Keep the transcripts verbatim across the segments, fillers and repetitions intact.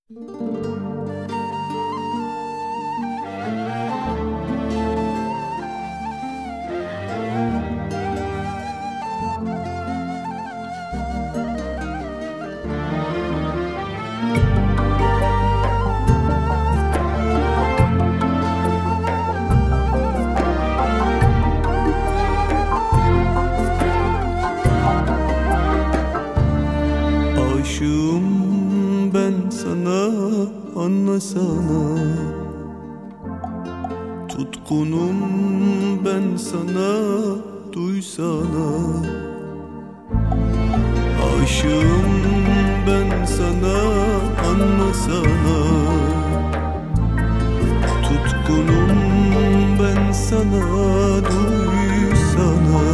Aşığım ben sana, anlasana. Tutkunum ben sana, duysana. Aşığım ben sana, anlasana. Tutkunum ben sana, duysana.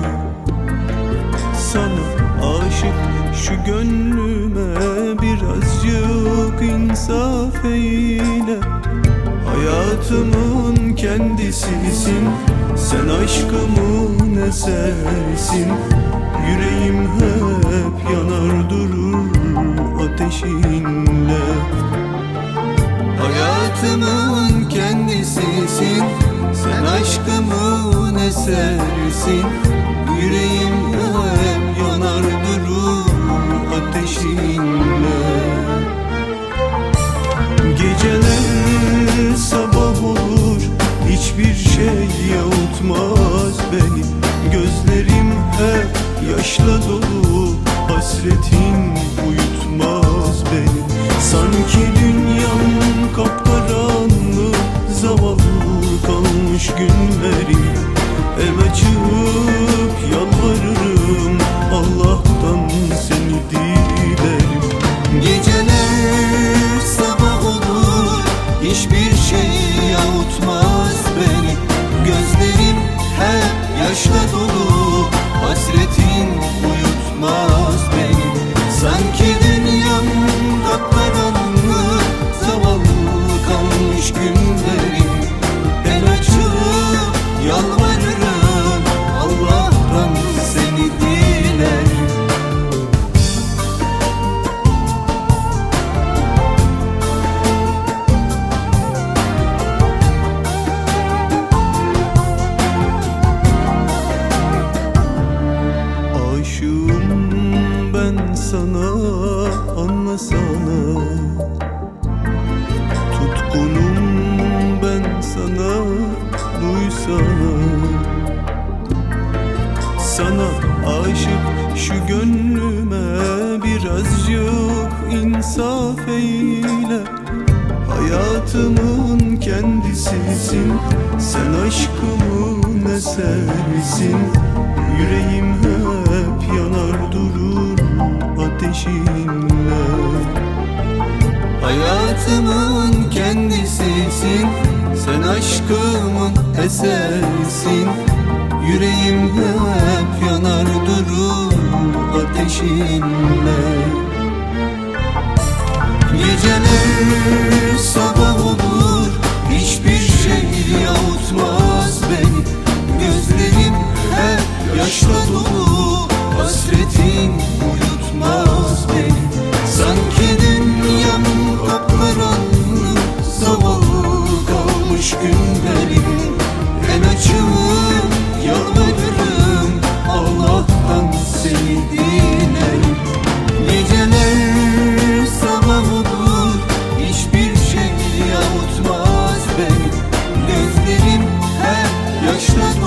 Sana aşık şu gönlüme birazcık insaf eyle. Hayatımın kendisisin, sen aşkımın esersin. Yüreğim hep yanar durur ateşinle. Hayatımın kendisisin, sen aşkımın esersin. Yüreğim hep yanar durur ateşinle. Geceler sabah olur, hiçbir şey yavutmaz beni. Gözlerim hep yaşla dolu, hasretin uyutmaz beni. Sanki dünyam kapkaranlık, zavallı kalmış günlerim. El açıp yalvarırım, Allah'tan seni dilerim. Geceler sabah olur, hiçbir şey yavutmaz beni. Gözlerim hep yaşla dolu, hasretin uyutmaz beni. Sanki dünyam kapkaranlık, zavallı kalmış günlerim. El açıp yalvarırım, Allah'tan seni dilerim. Aşığım ben sana, anlasana. Tutkunum ben sana, duysana. Sana aşık şu gönlüme birazcık insaf eyle. Hayatımın kendisisin, sen aşkımın esersin. Yüreğim hep yanar durur ateşinle. Hayatımın kendisisin, sen aşkımın esersin. Yüreğim hep yanar durur ateşinle. Geceler sabah olur, hiçbir şey yavutmaz beni. Gözlerim hep yaşla dolu, hasretin uyutmaz beni. Sanki dünyam kapkaranlık, zavallı kalmış günlerim. En açığım yalvarırım, Allah'tan seni dilerim. Geceler sabah olur, hiçbir şey yavutmaz beni. Gözlerim hep yaşla